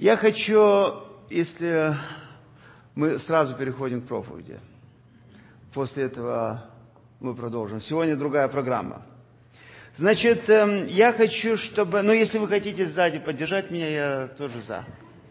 Я хочу, если мы сразу переходим к проповеди, после этого мы продолжим. Сегодня другая программа. Значит, я хочу, чтобы... если вы хотите сзади поддержать меня, я тоже за.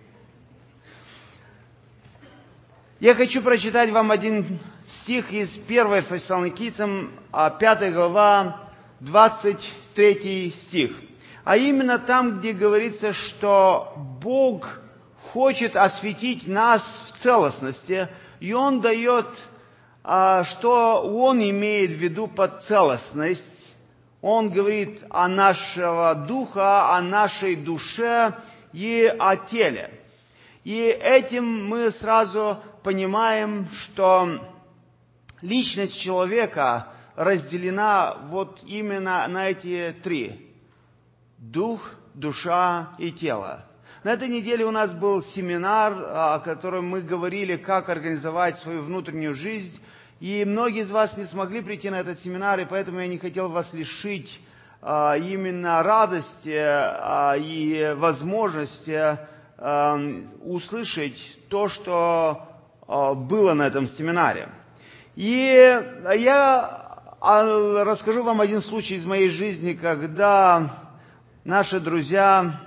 Я хочу прочитать вам один стих из 1 Фессалоникийцам, 5 глава, 23 стих. А именно там, где говорится, что Бог хочет осветить нас в целостности, и Он дает, что Он имеет в виду под целостность. Он говорит о нашего духа, о нашей душе и о теле. И этим мы сразу понимаем, что личность человека разделена вот именно на эти три. Дух, душа и тело. На этой неделе у нас был семинар, о котором мы говорили, как организовать свою внутреннюю жизнь. И многие из вас не смогли прийти на этот семинар, и поэтому я не хотел вас лишить именно радости и возможности услышать то, что было на этом семинаре. И я расскажу вам один случай из моей жизни, когда наши друзья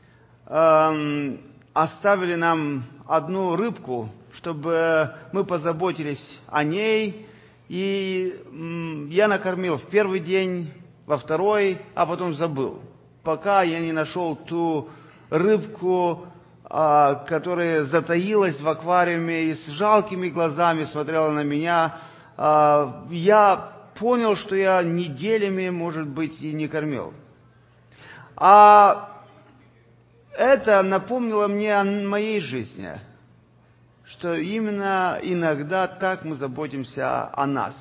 оставили нам одну рыбку, чтобы мы позаботились о ней. И я накормил в первый день, во второй, а потом забыл. Пока я не нашел ту рыбку, которая затаилась в аквариуме и с жалкими глазами смотрела на меня, я понял, что я неделями, может быть, и не кормил. А это напомнило мне о моей жизни, что именно иногда так мы заботимся о нас.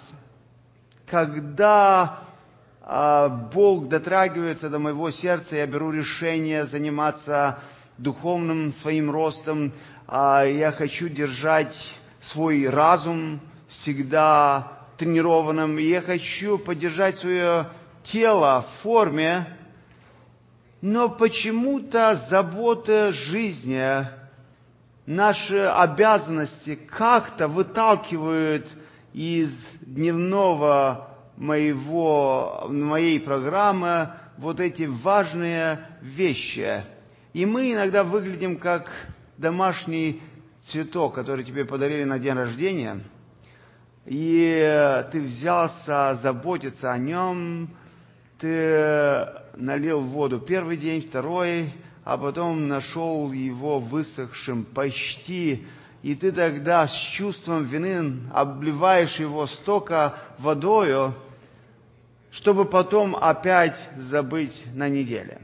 Когда Бог дотрагивается до моего сердца, я беру решение заниматься духовным своим ростом, я хочу держать свой разум всегда тренированным, и я хочу поддержать свое тело в форме, но почему-то забота жизни, наши обязанности как-то выталкивают из дневного моей программы вот эти важные вещи. И мы иногда выглядим как домашний цветок, который тебе подарили на день рождения, и ты взялся заботиться о нем, ты налил воду первый день, второй, а потом нашел его высохшим почти, и ты тогда с чувством вины обливаешь его столько водою, чтобы потом опять забыть на неделе.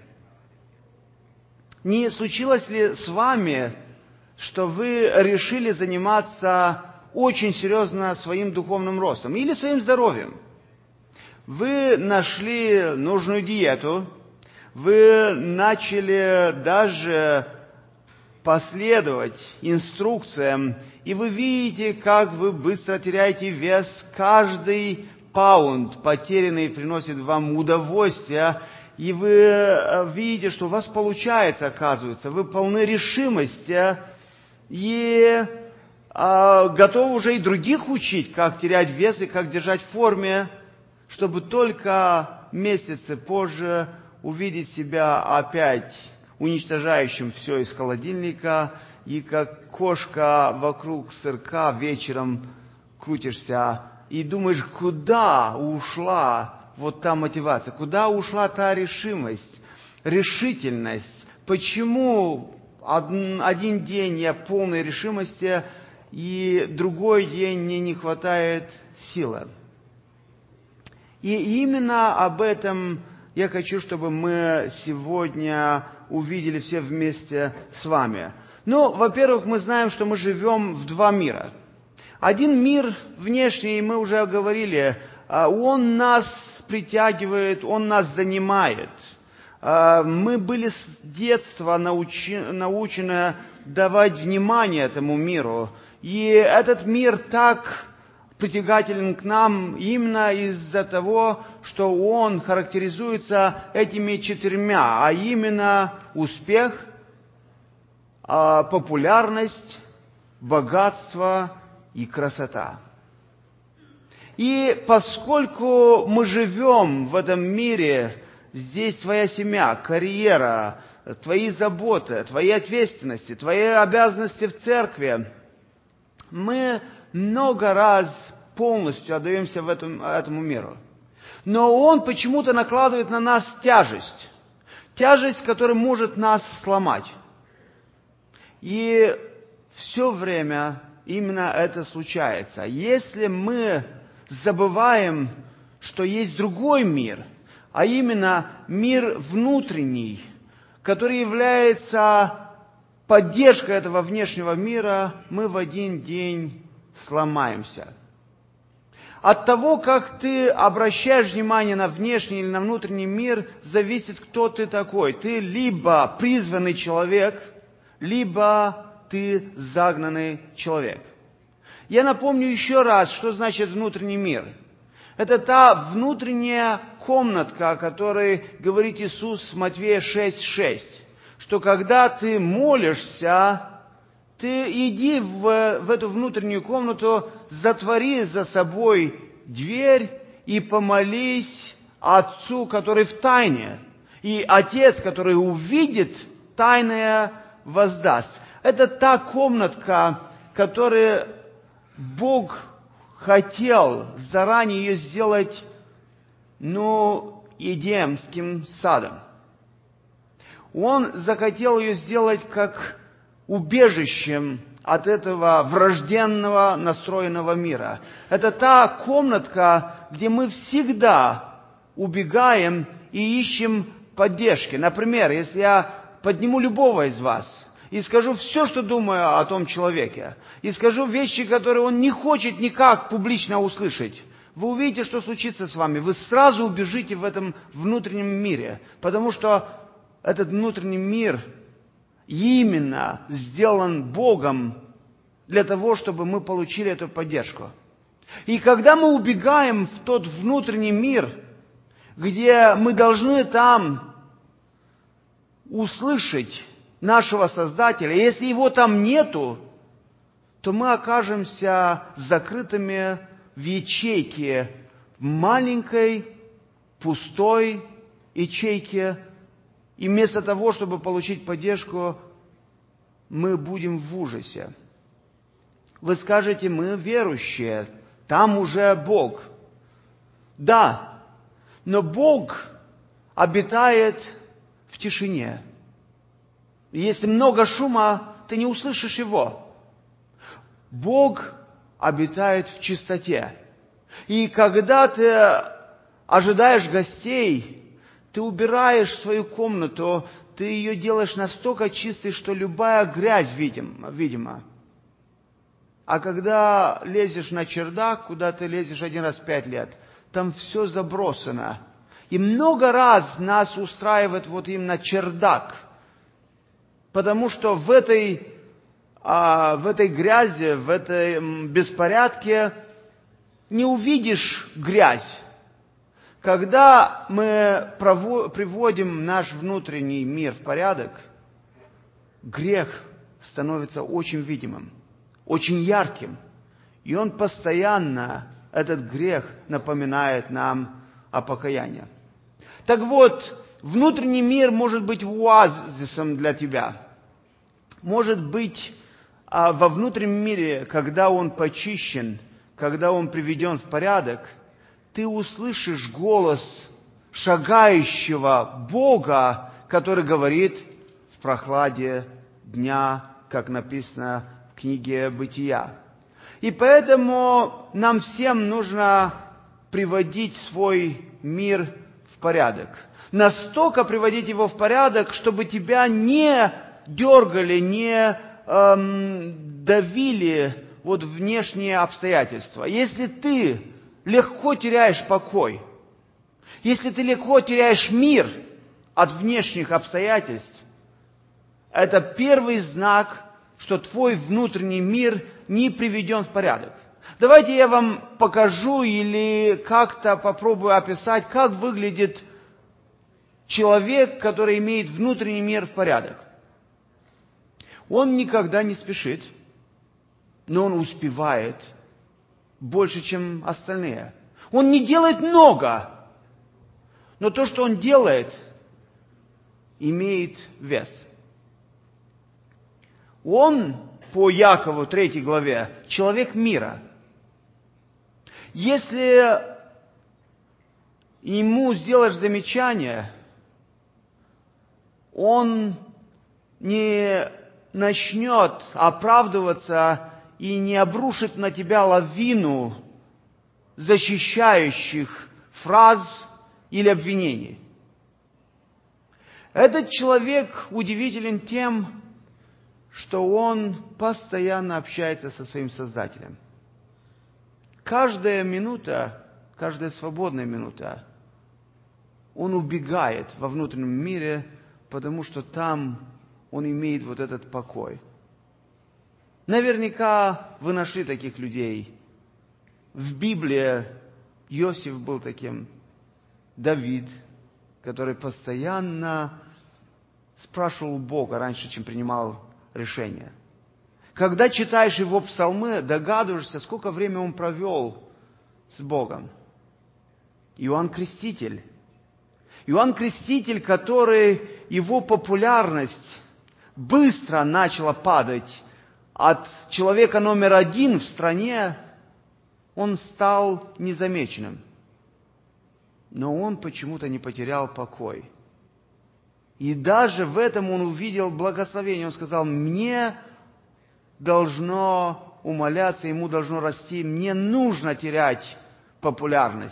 Не случилось ли с вами, что вы решили заниматься очень серьезно своим духовным ростом или своим здоровьем? Вы нашли нужную диету, вы начали даже последовать инструкциям, и вы видите, как вы быстро теряете вес. Каждый паунд потерянный приносит вам удовольствие, и вы видите, что у вас получается, оказывается. Вы полны решимости и готовы уже и других учить, как терять вес и как держать в форме, чтобы только месяцы позже увидеть себя опять уничтожающим все из холодильника, и как кошка вокруг сырка вечером крутишься и думаешь, куда ушла вот та мотивация, куда ушла та решимость, решительность, почему один день я полной решимости, и другой день мне не хватает силы. И именно об этом я хочу, чтобы мы сегодня увидели все вместе с вами. Во-первых, мы знаем, что мы живем в два мира. Один мир внешний, мы уже говорили, он нас притягивает, он нас занимает. Мы были с детства научены давать внимание этому миру. И этот мир так притягателен к нам именно из-за того, что он характеризуется этими четырьмя, а именно успех, популярность, богатство и красота. И поскольку мы живем в этом мире, здесь твоя семья, карьера, твои заботы, твои ответственности, твои обязанности в церкви, мы много раз полностью отдаемся этому миру. Но он почему-то накладывает на нас тяжесть. Тяжесть, которая может нас сломать. И все время именно это случается. Если мы забываем, что есть другой мир, а именно мир внутренний, который является поддержкой этого внешнего мира, мы в один день сломаемся. От того, как ты обращаешь внимание на внешний или на внутренний мир, зависит, кто ты такой. Ты либо призванный человек, либо ты загнанный человек. Я напомню еще раз, что значит внутренний мир. Это та внутренняя комнатка, о которой говорит Иисус в Матвея 6:6, что когда ты молишься, ты иди в эту внутреннюю комнату, затвори за собой дверь и помолись Отцу, который в тайне. И Отец, который увидит тайное, воздаст. Это та комнатка, которую Бог хотел заранее ее сделать, Едемским садом. Он захотел ее сделать как убежищем от этого враждебного настроенного мира. Это та комнатка, где мы всегда убегаем и ищем поддержки. Например, если я подниму любого из вас и скажу все, что думаю о том человеке, и скажу вещи, которые он не хочет никак публично услышать, вы увидите, что случится с вами. Вы сразу убежите в этом внутреннем мире, потому что этот внутренний мир именно сделан Богом для того, чтобы мы получили эту поддержку. И когда мы убегаем в тот внутренний мир, где мы должны там услышать нашего Создателя, если его там нету, то мы окажемся закрытыми в ячейке, в маленькой, пустой ячейке, и вместо того, чтобы получить поддержку, мы будем в ужасе. Вы скажете, мы верующие, там уже Бог. Да, но Бог обитает в тишине. И если много шума, ты не услышишь Его. Бог обитает в чистоте. И когда ты ожидаешь гостей, ты убираешь свою комнату, ты ее делаешь настолько чистой, что любая грязь видима. А когда лезешь на чердак, куда ты лезешь один раз в 5 лет, там все забросано. И много раз нас устраивает вот именно чердак. Потому что в этой грязи, в этой беспорядке не увидишь грязь. Когда мы приводим наш внутренний мир в порядок, грех становится очень видимым, очень ярким. И он постоянно, этот грех, напоминает нам о покаянии. Так вот, внутренний мир может быть оазисом для тебя. Может быть, во внутреннем мире, когда он почищен, когда он приведен в порядок, ты услышишь голос шагающего Бога, который говорит в прохладе дня, как написано в книге Бытия. И поэтому нам всем нужно приводить свой мир в порядок. Настолько приводить его в порядок, чтобы тебя не дергали, не давили внешние обстоятельства. Если ты легко теряешь покой, если ты легко теряешь мир от внешних обстоятельств, это первый знак, что твой внутренний мир не приведен в порядок. Давайте я вам покажу или как-то попробую описать, как выглядит человек, который имеет внутренний мир в порядок. Он никогда не спешит, но он успевает больше, чем остальные. Он не делает много, но то, что он делает, имеет вес. Он, по Якову 3 главе, человек мира. Если ему сделаешь замечание, он не начнет оправдываться и не обрушит на тебя лавину защищающих фраз или обвинений. Этот человек удивителен тем, что он постоянно общается со своим Создателем. Каждая минута, каждая свободная минута, он убегает во внутреннем мире, потому что там он имеет вот этот покой. Наверняка вы нашли таких людей. В Библии Иосиф был таким, Давид, который постоянно спрашивал у Бога раньше, чем принимал решение. Когда читаешь его псалмы, догадываешься, сколько времени он провел с Богом. Иоанн Креститель. Иоанн Креститель, который, его популярность быстро начала падать. От человека номер 1 в стране он стал незамеченным. Но он почему-то не потерял покой. И даже в этом он увидел благословение. Он сказал, мне должно умаляться, ему должно расти, мне нужно терять популярность.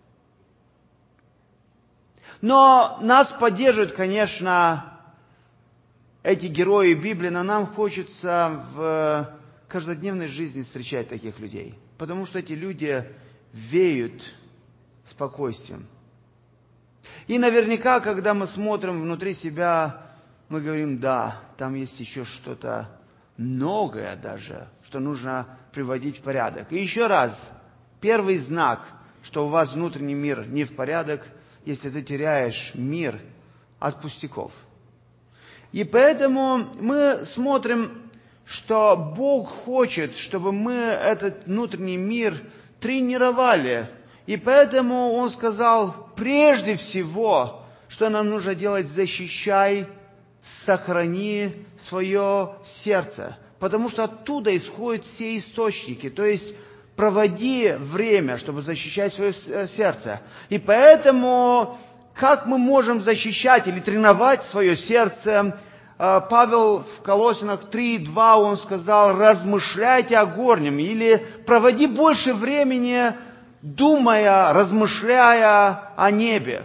Но нас поддерживают, конечно, эти герои Библии, но нам хочется в каждодневной жизни встречать таких людей. Потому что эти люди веют спокойствием. И наверняка, когда мы смотрим внутри себя, мы говорим, да, там есть еще что-то многое даже, что нужно приводить в порядок. И еще раз, первый знак, что у вас внутренний мир не в порядок, если ты теряешь мир от пустяков. И поэтому мы смотрим, что Бог хочет, чтобы мы этот внутренний мир тренировали. И поэтому Он сказал, прежде всего, что нам нужно делать, защищай, сохрани свое сердце. Потому что оттуда исходят все источники. То есть, проводи время, чтобы защищать свое сердце. И поэтому, как мы можем защищать или тренировать свое сердце? Павел в Колоссянах 3:2, он сказал, размышляйте о горнем, или проводи больше времени, думая, размышляя о небе.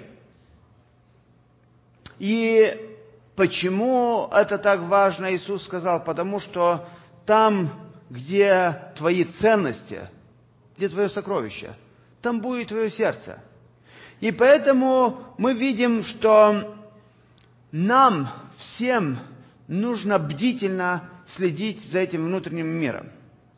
И почему это так важно, Иисус сказал, потому что там, где твои ценности, где твое сокровище, там будет твое сердце. И поэтому мы видим, что нам всем нужно бдительно следить за этим внутренним миром.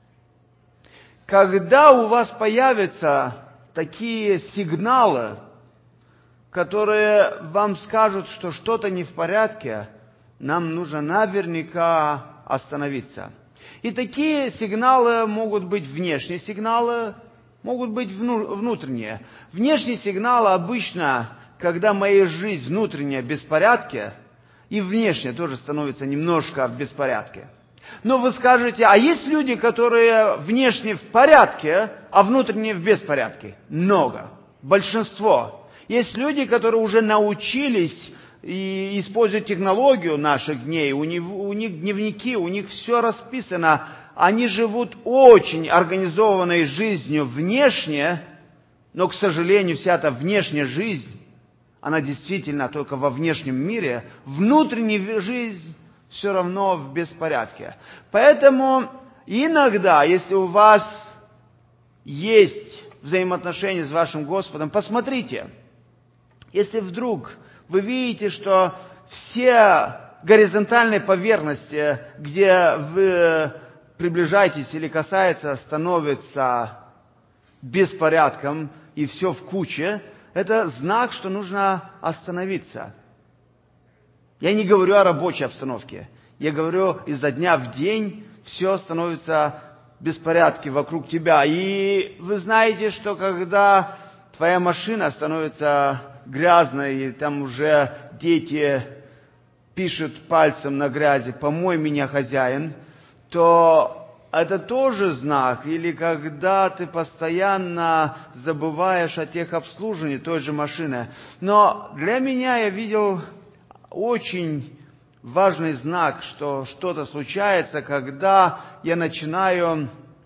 Когда у вас появятся такие сигналы, которые вам скажут, что что-то не в порядке, нам нужно наверняка остановиться. И такие сигналы могут быть внешние сигналы, могут быть внутренние. Внешние сигналы обычно, когда моя жизнь внутренняя в беспорядке, и внешне тоже становится немножко в беспорядке. Но вы скажете, а есть люди, которые внешне в порядке, а внутренне в беспорядке? Много. Большинство. Есть люди, которые уже научились и используют технологию наших дней. У них дневники, у них все расписано. Они живут очень организованной жизнью внешне, но, к сожалению, вся эта внешняя жизнь, она действительно только во внешнем мире, внутренняя жизнь все равно в беспорядке. Поэтому иногда, если у вас есть взаимоотношения с вашим Господом, посмотрите, если вдруг вы видите, что все горизонтальные поверхности, где вы приближаетесь или касается, становятся беспорядком и все в куче, это знак, что нужно остановиться. Я не говорю о рабочей обстановке. Я говорю, изо дня в день все становится в беспорядке вокруг тебя. И вы знаете, что когда твоя машина становится грязной, и там уже дети пишут пальцем на грязи: «Помой меня, хозяин», то это тоже знак. Или когда ты постоянно забываешь о техобслуживании той же машины. Но для меня я видел очень важный знак, что что-то случается, когда я начинаю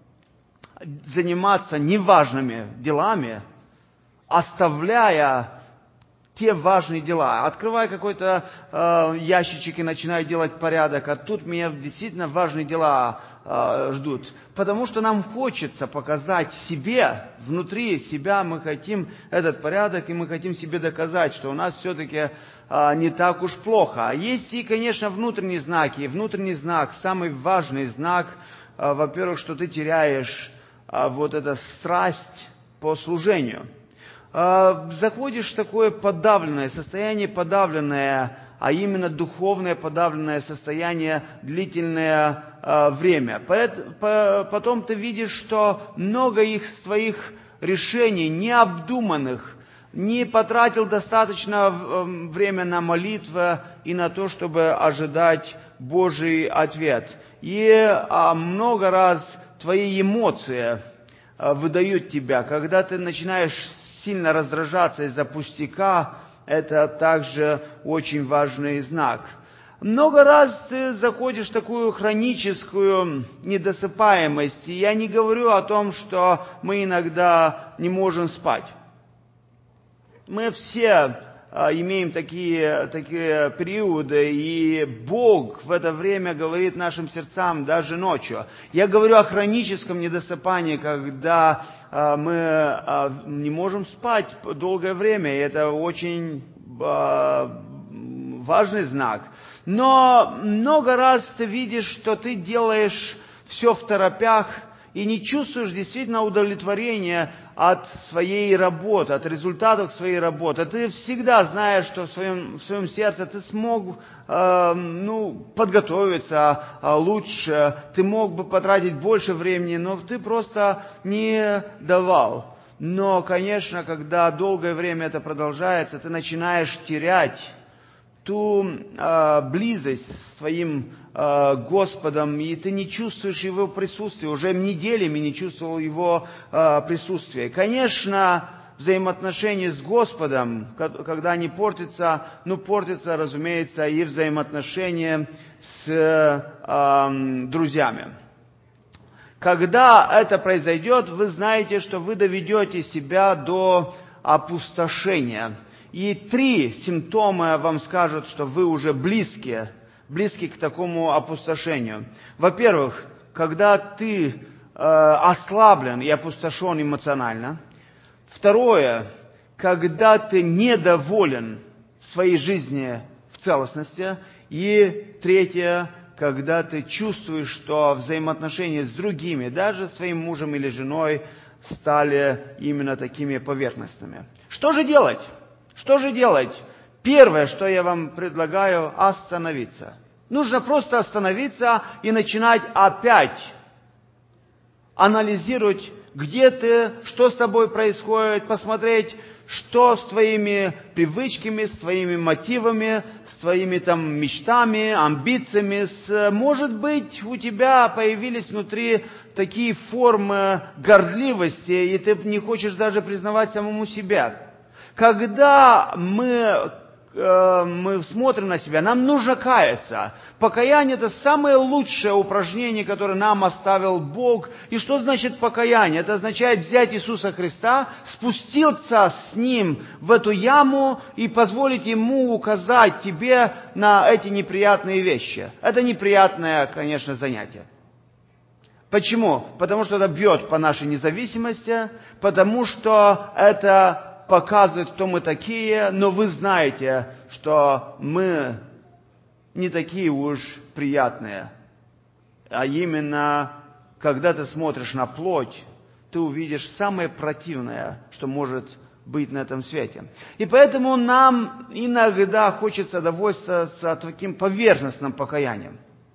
заниматься неважными делами, оставляя те важные дела. Открываю какой-то ящичек и начинаю делать порядок, а тут меня действительно важные дела ждут. Потому что нам хочется показать себе, внутри себя мы хотим этот порядок, и мы хотим себе доказать, что у нас все-таки не так уж плохо. А есть и, конечно, внутренние знаки. И внутренний знак, самый важный знак, во-первых, что ты теряешь вот эту страсть по служению. Заходишь в такое подавленное состояние, а именно духовное подавленное состояние длительное время. Потом ты видишь, что много из твоих решений необдуманных, не потратил достаточно времени на молитву и на то, чтобы ожидать Божий ответ. И много раз твои эмоции выдают тебя, когда ты начинаешь сильно раздражаться из-за пустяка, это также очень важный знак. Много раз ты заходишь в такую хроническую недосыпаемость. И я не говорю о том, что мы иногда не можем спать. Мы все имеем такие периоды, и Бог в это время говорит нашим сердцам даже ночью. Я говорю о хроническом недосыпании, когда мы не можем спать долгое время, и это очень важный знак. Но много раз ты видишь, что ты делаешь все второпях, и не чувствуешь действительно удовлетворения от своей работы, от результатов своей работы. Ты всегда знаешь, что в своем сердце ты смог подготовиться лучше, ты мог бы потратить больше времени, но ты просто не давал. Но, конечно, когда долгое время это продолжается, ты начинаешь терять ту близость с твоим Господом, и ты не чувствуешь Его присутствия, уже неделями не чувствовал Его присутствия. Конечно, взаимоотношения с Господом, когда они портятся, портятся, разумеется, и взаимоотношения с друзьями. Когда это произойдет, вы знаете, что вы доведете себя до опустошения. И 3 симптома вам скажут, что вы уже близки к такому опустошению. Во-первых, когда ты ослаблен и опустошен эмоционально. Второе, когда ты недоволен своей жизнью в целостности. И третье, когда ты чувствуешь, что взаимоотношения с другими, даже с твоим мужем или женой, стали именно такими поверхностными. Что же делать? Что же делать? Первое, что я вам предлагаю, остановиться. Нужно просто остановиться и начинать опять анализировать, где ты, что с тобой происходит, посмотреть, что с твоими привычками, с твоими мотивами, с твоими мечтами, амбициями. Может быть, у тебя появились внутри такие формы гордливости, и ты не хочешь даже признавать самому себя. Когда мы смотрим на себя, нам нужно каяться. Покаяние – это самое лучшее упражнение, которое нам оставил Бог. И что значит покаяние? Это означает взять Иисуса Христа, спуститься с Ним в эту яму и позволить Ему указать тебе на эти неприятные вещи. Это неприятное, конечно, занятие. Почему? Потому что это бьет по нашей независимости, потому что это показывает, кто мы такие, но вы знаете, что мы не такие уж приятные. А именно, когда ты смотришь на плоть, ты увидишь самое противное, что может быть на этом свете. И поэтому нам иногда хочется довольствоваться таким поверхностным покаянием.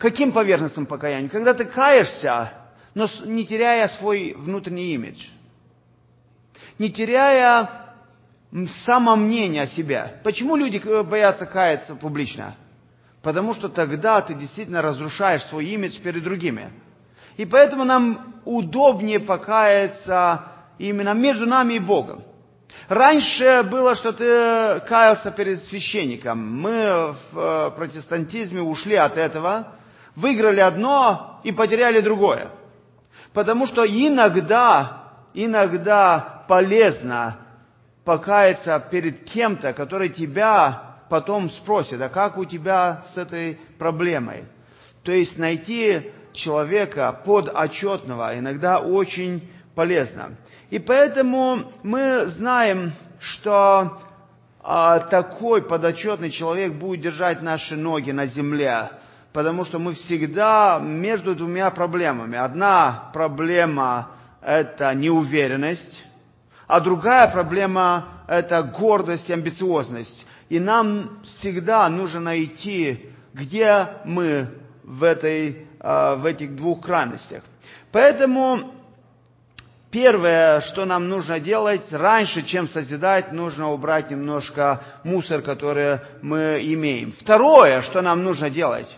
Каким поверхностным покаянием? Когда ты каешься, но не теряя свой внутренний имидж. Не теряя самомнение о себе. Почему люди боятся каяться публично? Потому что тогда ты действительно разрушаешь свой имидж перед другими. И поэтому нам удобнее покаяться именно между нами и Богом. Раньше было, что ты каялся перед священником. Мы в протестантизме ушли от этого, выиграли одно и потеряли другое. Потому что иногда полезно покаяться перед кем-то, который тебя потом спросит, а как у тебя с этой проблемой? То есть найти человека подотчетного иногда очень полезно. И поэтому мы знаем, что такой подотчетный человек будет держать наши ноги на земле, потому что мы всегда между двумя проблемами. Одна проблема – это неуверенность, а другая проблема – это гордость и амбициозность. И нам всегда нужно найти, где мы в этих двух крайностях. Поэтому первое, что нам нужно делать, раньше, чем созидать, нужно убрать немножко мусор, который мы имеем. Второе, что нам нужно делать,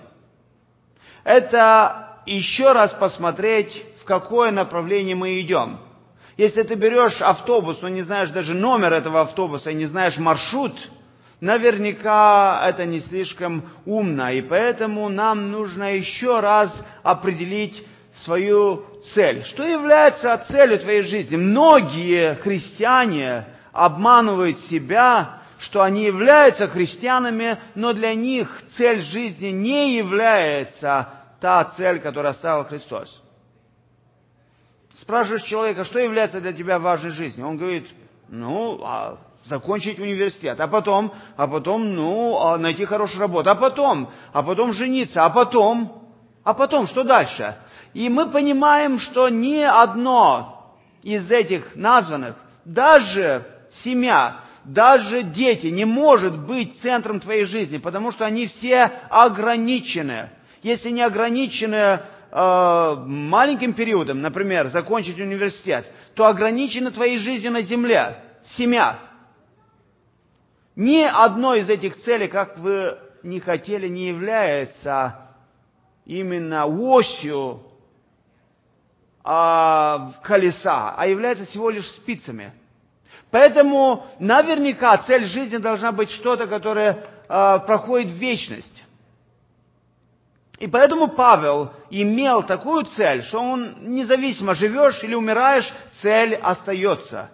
это еще раз посмотреть, в какое направление мы идем. Если ты берешь автобус, но не знаешь даже номер этого автобуса и не знаешь маршрут, наверняка это не слишком умно. И поэтому нам нужно еще раз определить свою цель. Что является целью твоей жизни? Многие христиане обманывают себя, что они являются христианами, но для них цель жизни не является та цель, которую оставил Христос. Спрашиваешь человека, что является для тебя важной жизнью? Он говорит, закончить университет, а потом, найти хорошую работу, а потом жениться, а потом, что дальше? И мы понимаем, что ни одно из этих названных, даже семья, даже дети, не может быть центром твоей жизни, потому что они все ограничены. Если не ограничены маленьким периодом, например, закончить университет, то ограничены твоей жизнью на земле, семья. Ни одной из этих целей, как вы не хотели, не является именно осью колеса, а является всего лишь спицами. Поэтому наверняка цель жизни должна быть что-то, которое проходит в вечность. И поэтому Павел имел такую цель, что он независимо, живешь или умираешь, цель остается.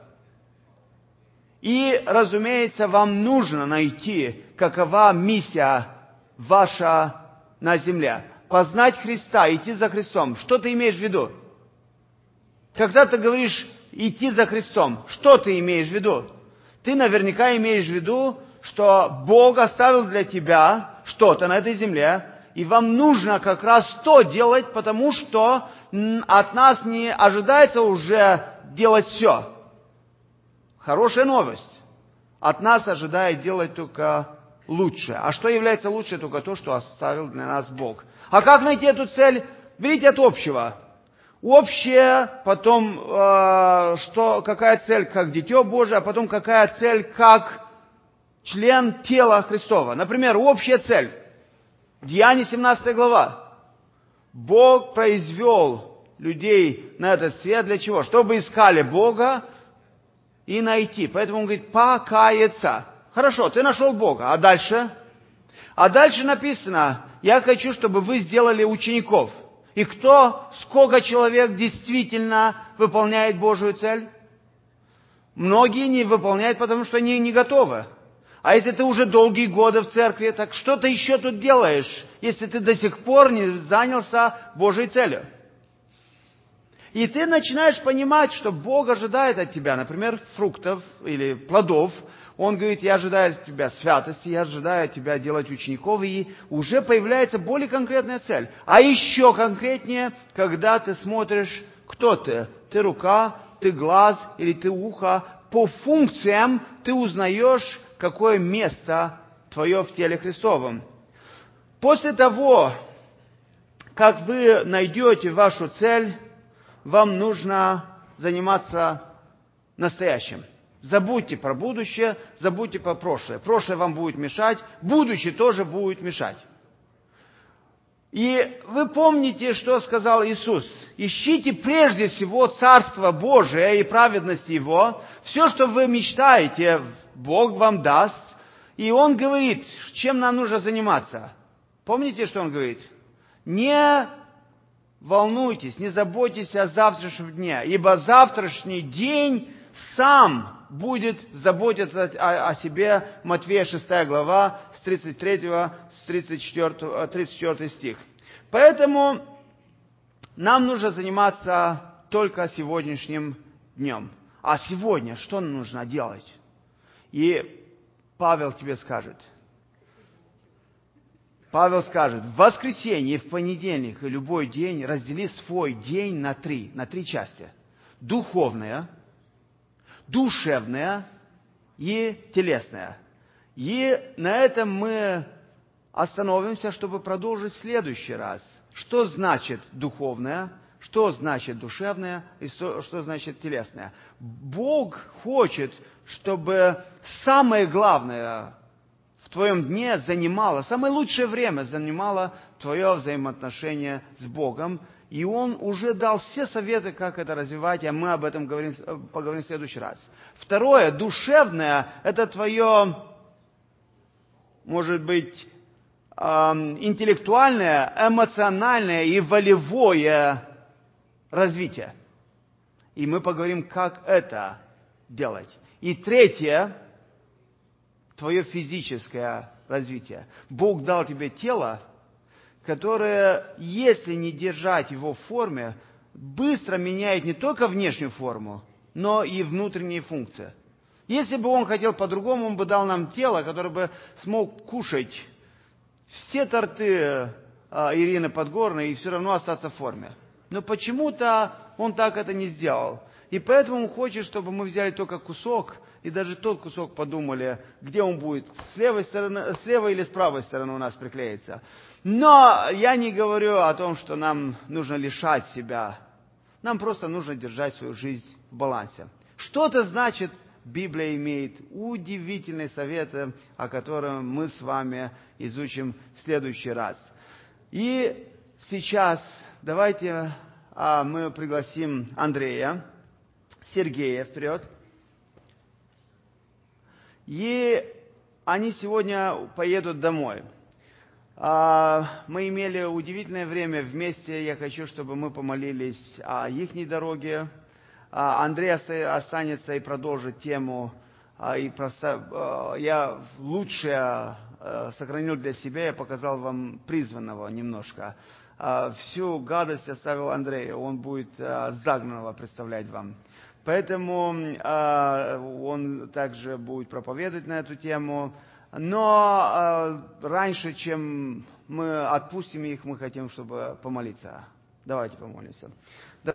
И, разумеется, вам нужно найти, какова миссия ваша на земле. Познать Христа, идти за Христом. Что ты имеешь в виду? Когда ты говоришь идти за Христом, что ты имеешь в виду? Ты наверняка имеешь в виду, что Бог оставил для тебя что-то на этой земле, и вам нужно как раз то делать, потому что от нас не ожидается уже делать все. Хорошая новость. От нас ожидает делать только лучшее. А что является лучше? Только то, что оставил для нас Бог. А как найти эту цель? Берите от общего. Общее, потом какая цель как Дитё Божие, а потом какая цель как член тела Христова. Например, общая цель. Деяния 17 глава. Бог произвел людей на этот свет для чего? Чтобы искали Бога и найти. Поэтому он говорит, покаяться. Хорошо, ты нашел Бога. А дальше? А дальше написано, я хочу, чтобы вы сделали учеников. И сколько человек действительно выполняет Божию цель? Многие не выполняют, потому что они не готовы. А если ты уже долгие годы в церкви, так что ты еще тут делаешь, если ты до сих пор не занялся Божьей целью? И ты начинаешь понимать, что Бог ожидает от тебя, например, фруктов или плодов. Он говорит, я ожидаю от тебя святости, я ожидаю от тебя делать учеников, и уже появляется более конкретная цель. А еще конкретнее, когда ты смотришь, кто ты. Ты рука, ты глаз или ты ухо. По функциям ты узнаешь, какое место твое в теле Христовом. После того, как вы найдете вашу цель, вам нужно заниматься настоящим. Забудьте про будущее, забудьте про прошлое. Прошлое вам будет мешать, будущее тоже будет мешать. И вы помните, что сказал Иисус. Ищите прежде всего Царство Божие и праведность Его. Все, что вы мечтаете, Бог вам даст. И Он говорит, чем нам нужно заниматься. Помните, что Он говорит? Не волнуйтесь, не заботьтесь о завтрашнем дне, ибо завтрашний день сам будет заботиться о себе. Матфея 6 глава, с 33 с 34 стих. Поэтому нам нужно заниматься только сегодняшним днем. А сегодня что нужно делать? И Павел тебе скажет. Павел скажет, в воскресенье, в понедельник и любой день раздели свой день на три части. Духовное, душевное и телесное. И на этом мы остановимся, чтобы продолжить в следующий раз. Что значит духовное, что значит душевное и что значит телесное. Бог хочет, чтобы самое главное в твоем дне занимало, самое лучшее время занимало твое взаимоотношение с Богом. И Он уже дал все советы, как это развивать, а мы об этом поговорим в следующий раз. Второе, душевное, это твое, может быть, интеллектуальное, эмоциональное и волевое развитие. И мы поговорим, как это делать. И третье, твое физическое развитие. Бог дал тебе тело, которое, если не держать его в форме, быстро меняет не только внешнюю форму, но и внутренние функции. Если бы Он хотел по-другому, Он бы дал нам тело, которое бы смог кушать все торты Ирины Подгорной и все равно остаться в форме. Но почему-то Он так это не сделал. И поэтому Он хочет, чтобы мы взяли только кусок, и даже тот кусок подумали, где он будет, с левой или с правой стороны у нас приклеится. Но я не говорю о том, что нам нужно лишать себя. Нам просто нужно держать свою жизнь в балансе. Что это значит? Библия имеет удивительные советы, о которых мы с вами изучим в следующий раз. И сейчас давайте мы пригласим Андрея, Сергея вперед. И они сегодня поедут домой. Мы имели удивительное время вместе. Я хочу, чтобы мы помолились о их дороге. Андрей останется и продолжит тему. Я лучшее сохранил для себя, я показал вам призванного немножко. Всю гадость оставил Андрею, он будет загнанного представлять вам. Поэтому он также будет проповедовать на эту тему. Но раньше, чем мы отпустим их, мы хотим, чтобы помолиться. Давайте помолимся.